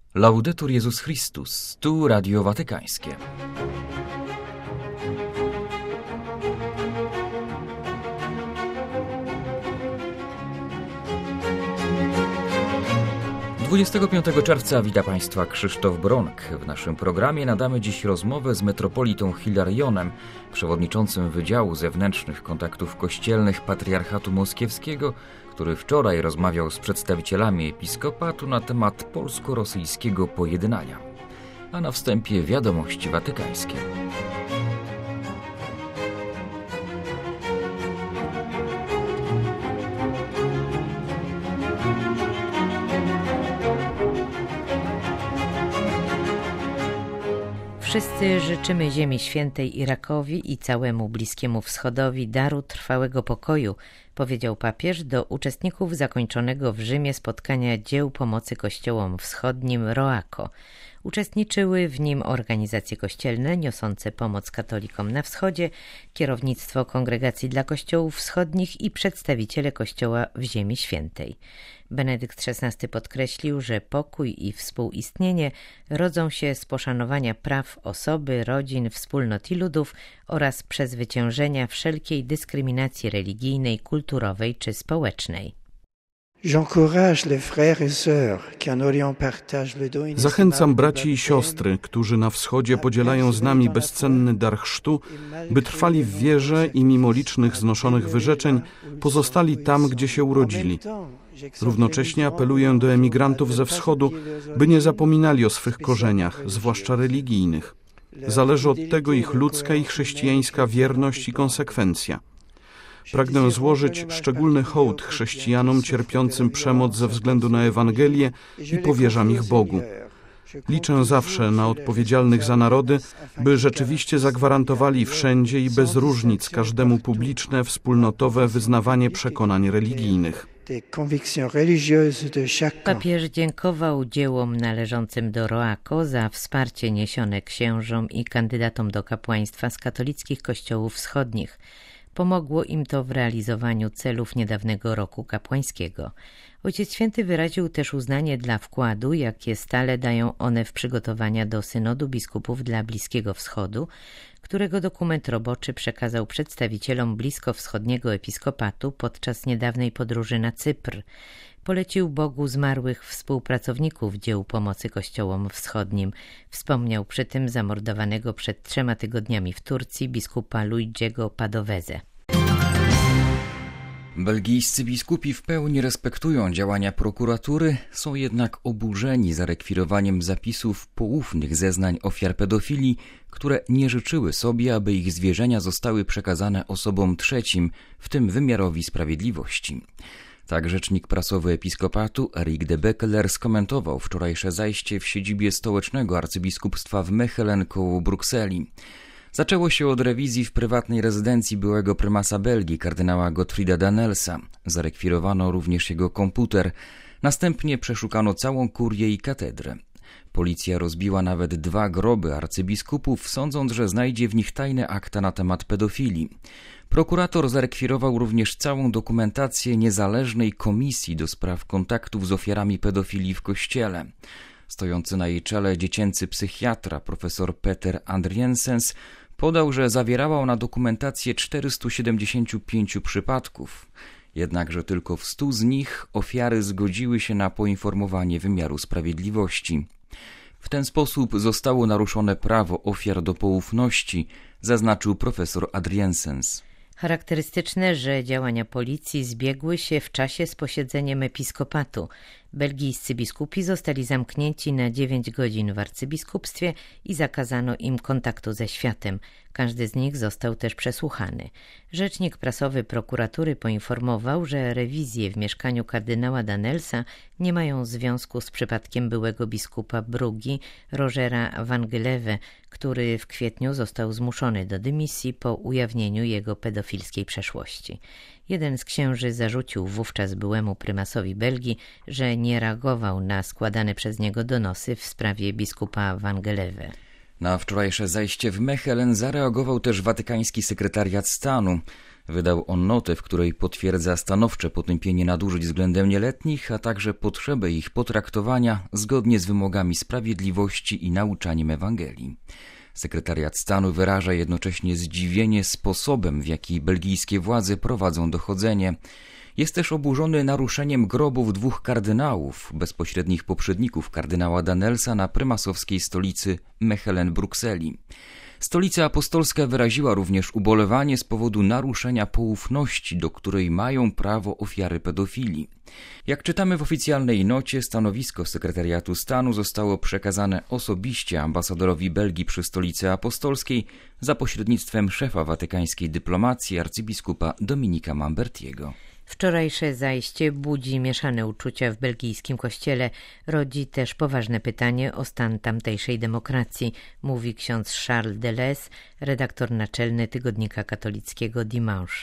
Laudetur Jezus Chrystus, tu Radio Watykańskie. Dwudziestego 25 czerwca wita Państwa Krzysztof Bronk. W naszym programie nadamy dziś rozmowę z metropolitą Hilarionem, przewodniczącym Wydziału Zewnętrznych Kontaktów Kościelnych Patriarchatu Moskiewskiego, który wczoraj rozmawiał z przedstawicielami episkopatu na temat polsko-rosyjskiego pojednania. A na wstępie wiadomości watykańskie. Wszyscy życzymy Ziemi Świętej Irakowi i całemu Bliskiemu Wschodowi daru trwałego pokoju, powiedział papież do uczestników zakończonego w Rzymie spotkania dzieł pomocy kościołom wschodnim ROACO. Uczestniczyły w nim organizacje kościelne niosące pomoc katolikom na wschodzie, kierownictwo Kongregacji dla Kościołów Wschodnich i przedstawiciele Kościoła w Ziemi Świętej. Benedykt XVI podkreślił, że pokój i współistnienie rodzą się z poszanowania praw osoby, rodzin, wspólnot i ludów oraz przezwyciężenia wszelkiej dyskryminacji religijnej, kulturowej czy społecznej. Zachęcam braci i siostry, którzy na wschodzie podzielają z nami bezcenny dar chrztu, by trwali w wierze i mimo licznych znoszonych wyrzeczeń pozostali tam, gdzie się urodzili. Równocześnie apeluję do emigrantów ze wschodu, by nie zapominali o swych korzeniach, zwłaszcza religijnych. Zależy od tego ich ludzka i chrześcijańska wierność i konsekwencja. Pragnę złożyć szczególny hołd chrześcijanom cierpiącym przemoc ze względu na Ewangelię i powierzam ich Bogu. Liczę zawsze na odpowiedzialnych za narody, by rzeczywiście zagwarantowali wszędzie i bez różnic każdemu publiczne, wspólnotowe wyznawanie przekonań religijnych. Papież dziękował dziełom należącym do ROACO za wsparcie niesione księżom i kandydatom do kapłaństwa z katolickich kościołów wschodnich. Pomogło im to w realizowaniu celów niedawnego roku kapłańskiego. Ojciec Święty wyraził też uznanie dla wkładu, jakie stale dają one w przygotowania do synodu biskupów dla Bliskiego Wschodu, którego dokument roboczy przekazał przedstawicielom bliskowschodniego episkopatu podczas niedawnej podróży na Cypr. Polecił Bogu zmarłych współpracowników dzieł pomocy kościołom wschodnim. Wspomniał przy tym zamordowanego przed 3 tygodniami w Turcji biskupa Luigiego Padovese. Belgijscy biskupi w pełni respektują działania prokuratury, są jednak oburzeni zarekwirowaniem zapisów poufnych zeznań ofiar pedofilii, które nie życzyły sobie, aby ich zwierzenia zostały przekazane osobom trzecim, w tym wymiarowi sprawiedliwości. Tak rzecznik prasowy episkopatu Erik de Bekkeler skomentował wczorajsze zajście w siedzibie stołecznego arcybiskupstwa w Mechelen koło Brukseli. Zaczęło się od rewizji w prywatnej rezydencji byłego prymasa Belgii, kardynała Gottfrieda Danelsa. Zarekwirowano również jego komputer. Następnie przeszukano całą kurię i katedrę. Policja rozbiła nawet 2 groby arcybiskupów, sądząc, że znajdzie w nich tajne akta na temat pedofilii. Prokurator zarekwirował również całą dokumentację niezależnej komisji do spraw kontaktów z ofiarami pedofilii w Kościele. Stojący na jej czele dziecięcy psychiatra profesor Peter Andriensens podał, że zawierała ona dokumentację 475 przypadków. Jednakże tylko w 100 z nich ofiary zgodziły się na poinformowanie wymiaru sprawiedliwości. W ten sposób zostało naruszone prawo ofiar do poufności, zaznaczył profesor Andriensens. Charakterystyczne, że działania policji zbiegły się w czasie z posiedzeniem episkopatu. Belgijscy biskupi zostali zamknięci na 9 godzin w arcybiskupstwie i zakazano im kontaktu ze światem. Każdy z nich został też przesłuchany. Rzecznik prasowy prokuratury poinformował, że rewizje w mieszkaniu kardynała Danelsa nie mają związku z przypadkiem byłego biskupa Brugi, Rogera van Geleve, który w kwietniu został zmuszony do dymisji po ujawnieniu jego pedofilskiej przeszłości. Jeden z księży zarzucił wówczas byłemu prymasowi Belgii, że nie reagował na składane przez niego donosy w sprawie biskupa van Geleve. Na wczorajsze zajście w Mechelen zareagował też watykański sekretariat stanu. Wydał on notę, w której potwierdza stanowcze potępienie nadużyć względem nieletnich, a także potrzebę ich potraktowania zgodnie z wymogami sprawiedliwości i nauczaniem Ewangelii. Sekretariat stanu wyraża jednocześnie zdziwienie sposobem, w jaki belgijskie władze prowadzą dochodzenie. Jest też oburzony naruszeniem grobów 2 kardynałów, bezpośrednich poprzedników kardynała Danelsa na prymasowskiej stolicy Mechelen-Brukseli. Stolica Apostolska wyraziła również ubolewanie z powodu naruszenia poufności, do której mają prawo ofiary pedofilii. Jak czytamy w oficjalnej nocie, stanowisko sekretariatu stanu zostało przekazane osobiście ambasadorowi Belgii przy Stolicy Apostolskiej za pośrednictwem szefa watykańskiej dyplomacji arcybiskupa Dominika Mambertiego. Wczorajsze zajście budzi mieszane uczucia w belgijskim kościele. Rodzi też poważne pytanie o stan tamtejszej demokracji, mówi ksiądz Charles Delez, redaktor naczelny tygodnika katolickiego Dimanche.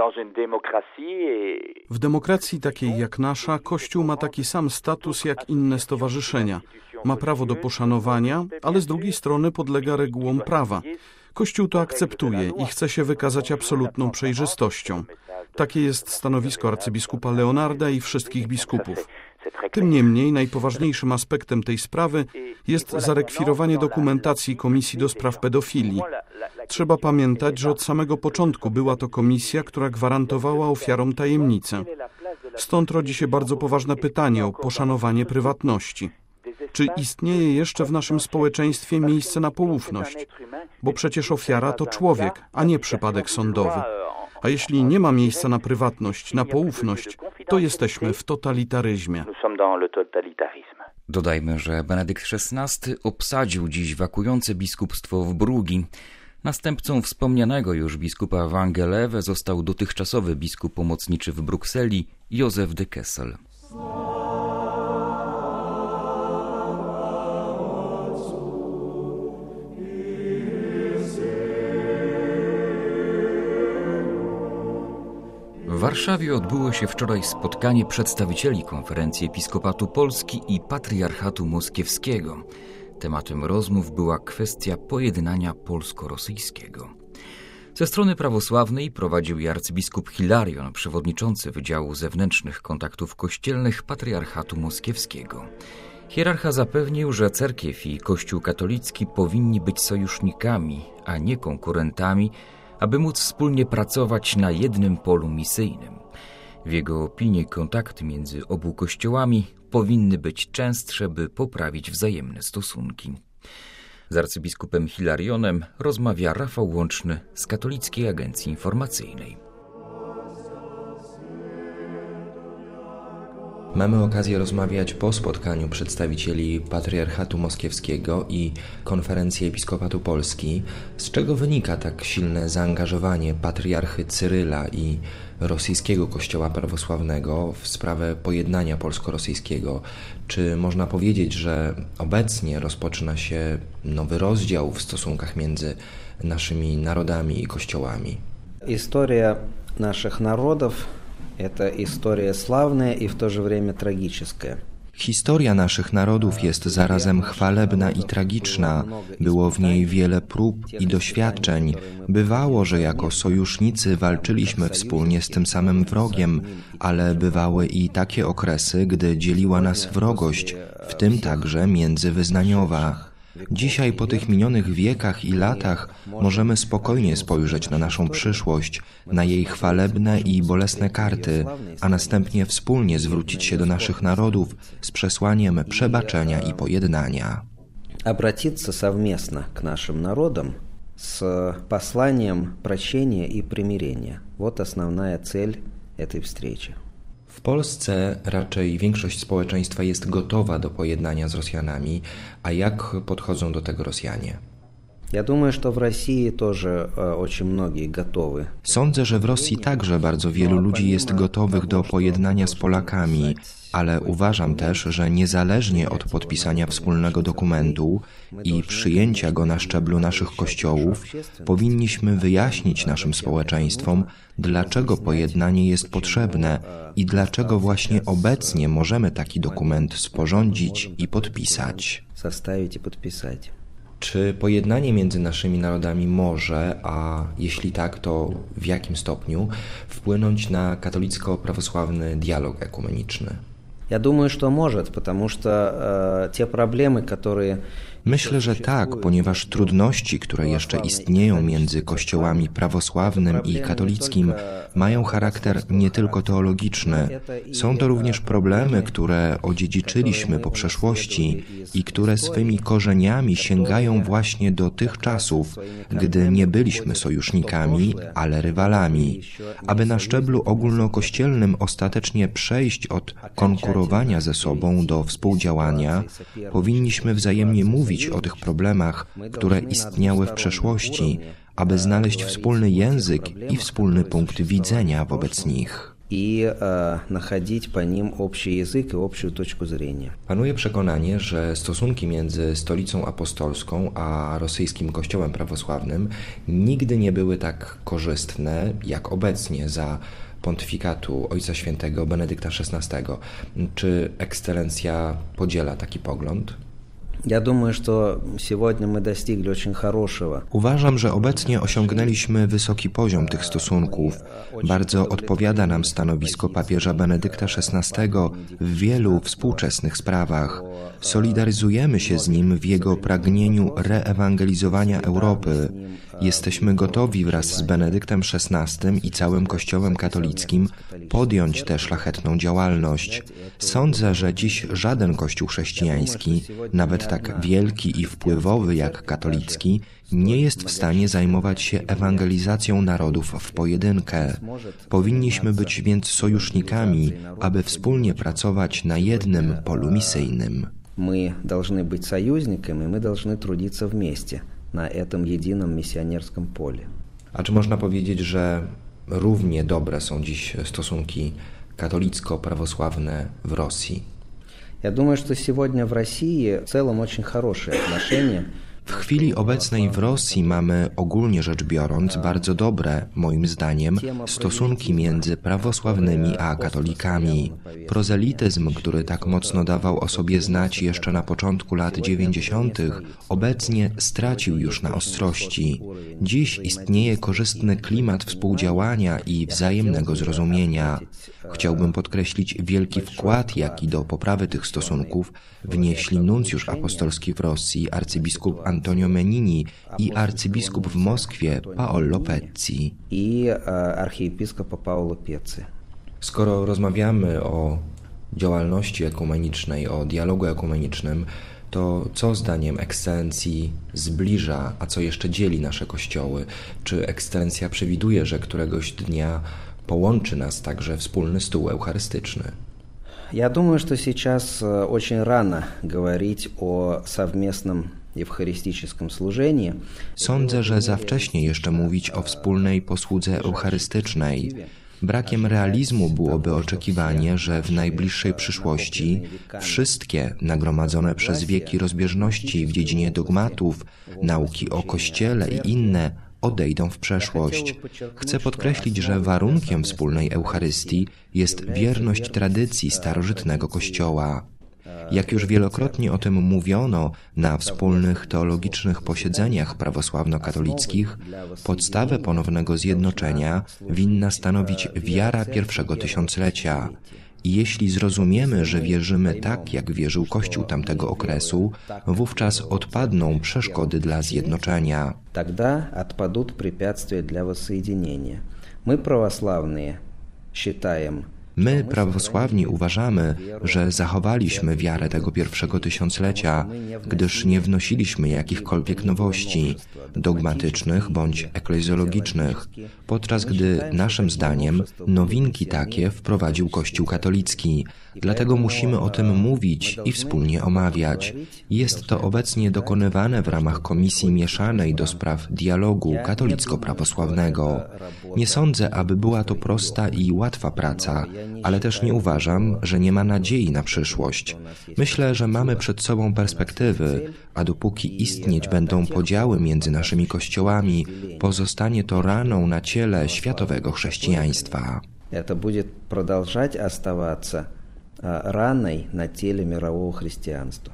W demokracji takiej jak nasza, Kościół ma taki sam status jak inne stowarzyszenia. Ma prawo do poszanowania, ale z drugiej strony podlega regułom prawa. Kościół to akceptuje i chce się wykazać absolutną przejrzystością. Takie jest stanowisko arcybiskupa Leonarda i wszystkich biskupów. Tym niemniej najpoważniejszym aspektem tej sprawy jest zarekwirowanie dokumentacji Komisji do Spraw Pedofilii. Trzeba pamiętać, że od samego początku była to komisja, która gwarantowała ofiarom tajemnicę. Stąd rodzi się bardzo poważne pytanie o poszanowanie prywatności. Czy istnieje jeszcze w naszym społeczeństwie miejsce na poufność? Bo przecież ofiara to człowiek, a nie przypadek sądowy. A jeśli nie ma miejsca na prywatność, na poufność, to jesteśmy w totalitaryzmie. Dodajmy, że Benedykt XVI obsadził dziś wakujące biskupstwo w Bruggi. Następcą wspomnianego już biskupa Van Geleve został dotychczasowy biskup pomocniczy w Brukseli Józef de Kessel. W Warszawie odbyło się wczoraj spotkanie przedstawicieli Konferencji Episkopatu Polski i Patriarchatu Moskiewskiego. Tematem rozmów była kwestia pojednania polsko-rosyjskiego. Ze strony prawosławnej prowadził je arcybiskup Hilarion, przewodniczący Wydziału Zewnętrznych Kontaktów Kościelnych Patriarchatu Moskiewskiego. Hierarcha zapewnił, że cerkiew i Kościół katolicki powinni być sojusznikami, a nie konkurentami, aby móc wspólnie pracować na jednym polu misyjnym. W jego opinii kontakty między obu kościołami powinny być częstsze, by poprawić wzajemne stosunki. Z arcybiskupem Hilarionem rozmawia Rafał Łączny z Katolickiej Agencji Informacyjnej. Mamy okazję rozmawiać po spotkaniu przedstawicieli Patriarchatu Moskiewskiego i Konferencji Episkopatu Polski. Z czego wynika tak silne zaangażowanie patriarchy Cyryla i rosyjskiego kościoła prawosławnego w sprawę pojednania polsko-rosyjskiego? Czy można powiedzieć, że obecnie rozpoczyna się nowy rozdział w stosunkach między naszymi narodami i kościołami? Historia naszych narodów to historia sławna i w to же время трагическая. Historia naszych narodów jest zarazem chwalebna i tragiczna. Było w niej wiele prób i doświadczeń. Bywało, że jako sojusznicy walczyliśmy wspólnie z tym samym wrogiem, ale bywały i takie okresy, gdy dzieliła nas wrogość, w tym także międzywyznaniowa. Dzisiaj, po tych minionych wiekach i latach, możemy spokojnie spojrzeć na naszą przyszłość, na jej chwalebne i bolesne karty, a następnie wspólnie zwrócić się do naszych narodów z przesłaniem przebaczenia i pojednania. Обратиться совместно к нашим народам с посланием прощения и примирения. Вот основная цель этой встречи. W Polsce raczej większość społeczeństwa jest gotowa do pojednania z Rosjanami, a jak podchodzą do tego Rosjanie? Я думаю, что в России тоже очень многие готовы. Sądzę, że w Rosji także bardzo wielu ludzi jest gotowych do pojednania z Polakami, ale uważam też, że niezależnie od podpisania wspólnego dokumentu i przyjęcia go na szczeblu naszych kościołów, powinniśmy wyjaśnić naszym społeczeństwom, dlaczego pojednanie jest potrzebne i dlaczego właśnie obecnie możemy taki dokument sporządzić i podpisać. Czy pojednanie między naszymi narodami może, a jeśli tak, to w jakim stopniu, wpłynąć na katolicko-prawosławny dialog ekumeniczny? Я думаю, что может, потому что те проблемы, которые... Myślę, że tak, ponieważ trudności, które jeszcze istnieją między kościołami prawosławnym i katolickim, mają charakter nie tylko teologiczny. Są to również problemy, które odziedziczyliśmy po przeszłości i które swymi korzeniami sięgają właśnie do tych czasów, gdy nie byliśmy sojusznikami, ale rywalami. Aby na szczeblu ogólnokościelnym ostatecznie przejść od konkurowania ze sobą do współdziałania, powinniśmy wzajemnie mówić o tych problemach, które istniały w przeszłości, aby znaleźć wspólny język i wspólny punkt widzenia wobec nich. I nachodzić po nim общий язык и общую точку зрения. Panuje przekonanie, że stosunki między Stolicą Apostolską a rosyjskim Kościołem Prawosławnym nigdy nie były tak korzystne, jak obecnie za pontyfikatu Ojca Świętego Benedykta XVI. Czy ekscelencja podziela taki pogląd? Я думаю, что сегодня мы достигли очень хорошего. Uważam, że obecnie osiągnęliśmy wysoki poziom tych stosunków. Bardzo odpowiada nam stanowisko papieża Benedykta XVI w wielu współczesnych sprawach. Solidaryzujemy się z nim w jego pragnieniu reewangelizowania Europy. Jesteśmy gotowi wraz z Benedyktem XVI i całym Kościołem katolickim podjąć tę szlachetną działalność. Sądzę, że dziś żaden kościół chrześcijański, nawet tak wielki i wpływowy jak katolicki, nie jest w stanie zajmować się ewangelizacją narodów w pojedynkę. Powinniśmy być więc sojusznikami, aby wspólnie pracować na jednym polu misyjnym. Мы должны быть союзниками, мы должны трудиться вместе на этом едином миссионерском поле. A czy można powiedzieć, że równie dobre są dziś stosunki katolicko-prawosławne w Rosji? Я думаю, что сегодня в России в целом очень хорошие отношения. W chwili obecnej w Rosji mamy ogólnie rzecz biorąc bardzo dobre, moim zdaniem, stosunki między prawosławnymi a katolikami. Prozelityzm, który tak mocno dawał o sobie znać jeszcze na początku lat 90., obecnie stracił już na ostrości. Dziś istnieje korzystny klimat współdziałania i wzajemnego zrozumienia. Chciałbym podkreślić wielki wkład, jaki do poprawy tych stosunków wnieśli nuncjusz apostolski w Rosji, arcybiskup Antonio Menini i arcybiskup w Moskwie Paolo Pezzi. I archiepiskopa Paolo Pezzi. Skoro rozmawiamy o działalności ekumenicznej, o dialogu ekumenicznym, to co zdaniem ekscelencji zbliża, a co jeszcze dzieli nasze kościoły? Czy ekscelencja przewiduje, że któregoś dnia połączy nas także wspólny stół eucharystyczny? Я думаю, что сейчас очень рано говорить о совместном eucharystycznym służeniu. Sądzę, że za wcześnie jeszcze mówić o wspólnej posłudze eucharystycznej. Brakiem realizmu byłoby oczekiwanie, że w najbliższej przyszłości wszystkie nagromadzone przez wieki rozbieżności w dziedzinie dogmatów, nauki o Kościele i inne odejdą w przeszłość. Chcę podkreślić, że warunkiem wspólnej Eucharystii jest wierność tradycji starożytnego Kościoła. Jak już wielokrotnie o tym mówiono na wspólnych teologicznych posiedzeniach prawosławno-katolickich, podstawę ponownego zjednoczenia winna stanowić wiara pierwszego tysiąclecia. I jeśli zrozumiemy, że wierzymy tak, jak wierzył Kościół tamtego okresu, wówczas odpadną przeszkody dla zjednoczenia. Тогда отпадут препятствия для воссоединения. Мы православные считаем. My, prawosławni, uważamy, że zachowaliśmy wiarę tego pierwszego tysiąclecia, gdyż nie wnosiliśmy jakichkolwiek nowości, dogmatycznych bądź eklezjologicznych, podczas gdy, naszym zdaniem, nowinki takie wprowadził Kościół katolicki. Dlatego musimy o tym mówić i wspólnie omawiać. Jest to obecnie dokonywane w ramach Komisji Mieszanej do spraw dialogu katolicko-prawosławnego. Nie sądzę, aby była to prosta i łatwa praca, ale też nie uważam, że nie ma nadziei na przyszłość. Myślę, że mamy przed sobą perspektywy, a dopóki istnieć będą podziały między naszymi kościołami, pozostanie to raną na ciele światowego chrześcijaństwa. To będzie продолжать оставаться раной на теле мирового христианства.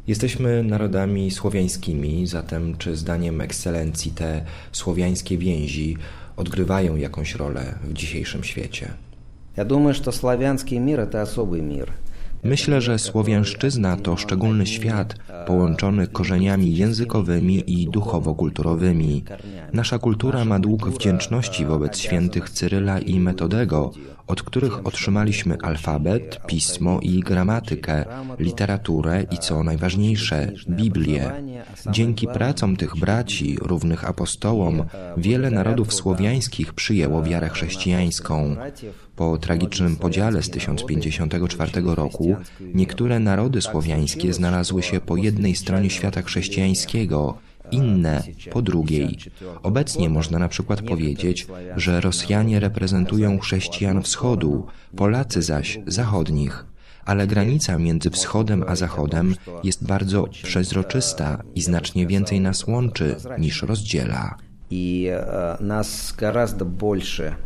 Jesteśmy narodami słowiańskimi, zatem czy zdaniem ekscelencji te słowiańskie więzi odgrywają jakąś rolę w dzisiejszym świecie? Ja думаю, że słowiański мир – to особый мир. Myślę, że słowiańszczyzna to szczególny świat połączony korzeniami językowymi i duchowo-kulturowymi. Nasza kultura ma dług wdzięczności wobec świętych Cyryla i Metodego, od których otrzymaliśmy alfabet, pismo i gramatykę, literaturę i co najważniejsze, Biblię. Dzięki pracom tych braci, równych apostołom, wiele narodów słowiańskich przyjęło wiarę chrześcijańską. Po tragicznym podziale z 1054 roku niektóre narody słowiańskie znalazły się po jednej stronie świata chrześcijańskiego, inne po drugiej. Obecnie można na przykład powiedzieć, że Rosjanie reprezentują chrześcijan wschodu, Polacy zaś zachodnich. Ale granica między wschodem a zachodem jest bardzo przezroczysta i znacznie więcej nas łączy niż rozdziela. I nas гораздо больше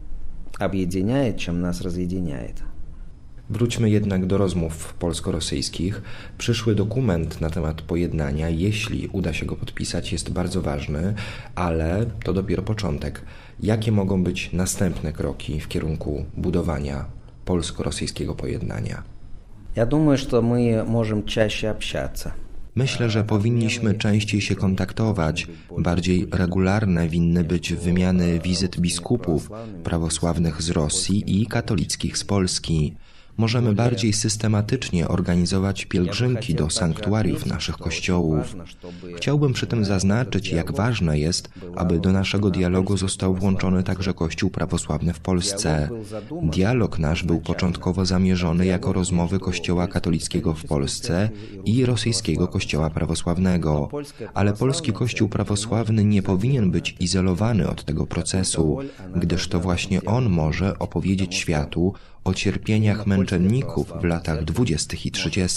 объединяет, чем нас разъединяет. Wróćmy jednak do rozmów polsko-rosyjskich. Przyszły dokument na temat pojednania, jeśli uda się go podpisać, jest bardzo ważny, ale to dopiero początek. Jakie mogą być następne kroki w kierunku budowania polsko-rosyjskiego pojednania? Ja думаю, что мы можем чаще общаться. Myślę, że powinniśmy częściej się kontaktować. Bardziej regularne winny być wymiany wizyt biskupów prawosławnych z Rosji i katolickich z Polski. Możemy bardziej systematycznie organizować pielgrzymki do sanktuariów naszych kościołów. Chciałbym przy tym zaznaczyć, jak ważne jest, aby do naszego dialogu został włączony także Kościół prawosławny w Polsce. Dialog nasz był początkowo zamierzony jako rozmowy Kościoła katolickiego w Polsce i rosyjskiego Kościoła prawosławnego, ale polski Kościół prawosławny nie powinien być izolowany od tego procesu, gdyż to właśnie on może opowiedzieć światu o cierpieniach męczenników w latach 20. i 30.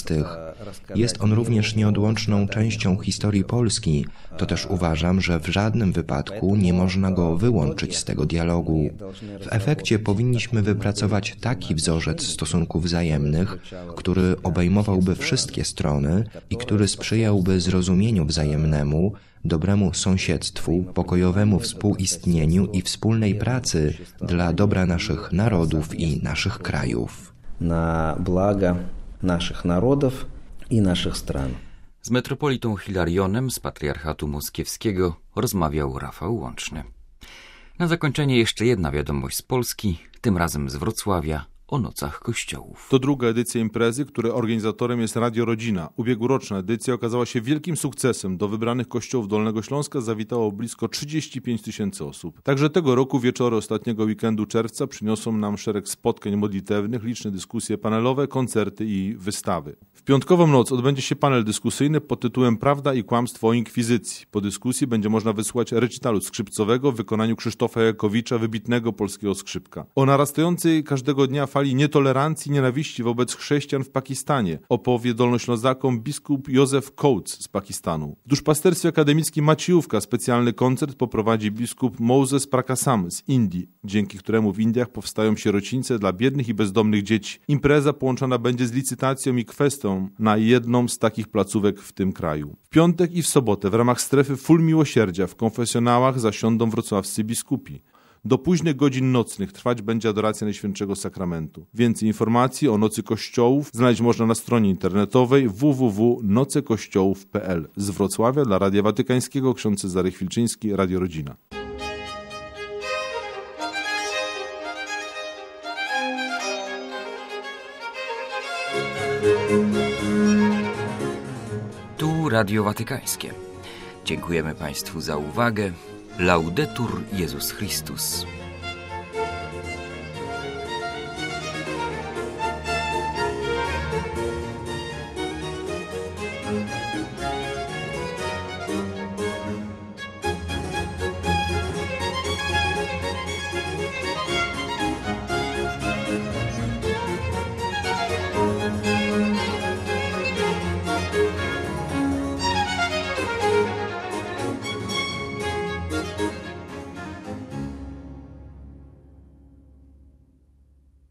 Jest on również nieodłączną częścią historii Polski, to też uważam, że w żadnym wypadku nie można go wyłączyć z tego dialogu. W efekcie powinniśmy wypracować taki wzorzec stosunków wzajemnych, który obejmowałby wszystkie strony i który sprzyjałby zrozumieniu wzajemnemu, dobremu sąsiedztwu, pokojowemu współistnieniu i wspólnej pracy dla dobra naszych narodów i naszych krajów. Na blago naszych narodów i naszych stron. Z metropolitą Hilarionem z Patriarchatu Moskiewskiego rozmawiał Rafał Łączny. Na zakończenie jeszcze jedna wiadomość z Polski, tym razem z Wrocławia, o nocach kościołów. To druga edycja imprezy, której organizatorem jest Radio Rodzina. Ubiegłoroczna edycja okazała się wielkim sukcesem. Do wybranych kościołów Dolnego Śląska zawitało blisko 35 000 osób. Także tego roku wieczory ostatniego weekendu czerwca przyniosą nam szereg spotkań modlitewnych, liczne dyskusje panelowe, koncerty i wystawy. W piątkową noc odbędzie się panel dyskusyjny pod tytułem Prawda i kłamstwo o inkwizycji. Po dyskusji będzie można wysłuchać recitalu skrzypcowego w wykonaniu Krzysztofa Jakowicza, wybitnego polskiego skrzypka. O narastającej każdego dnia fali nietolerancji i nienawiści wobec chrześcijan w Pakistanie opowie dolnoślązakom biskup Józef Coates z Pakistanu. W duszpasterstwie akademickim Maciejówka specjalny koncert poprowadzi biskup Moses Prakasam z Indii, dzięki któremu w Indiach powstają sierocińce dla biednych i bezdomnych dzieci. Impreza połączona będzie z licytacją i kwestią na jedną z takich placówek w tym kraju. W piątek i w sobotę w ramach strefy Full Miłosierdzia w konfesjonałach zasiądą wrocławscy biskupi. Do późnych godzin nocnych trwać będzie adoracja Najświętszego Sakramentu. Więcej informacji o Nocy Kościołów znaleźć można na stronie internetowej www.nocekościołów.pl. Z Wrocławia dla Radia Watykańskiego ksiądz Cezary Chwilczyński, Radio Rodzina. Tu Radio Watykańskie. Dziękujemy Państwu za uwagę. Laudetur Jezus Chrystus.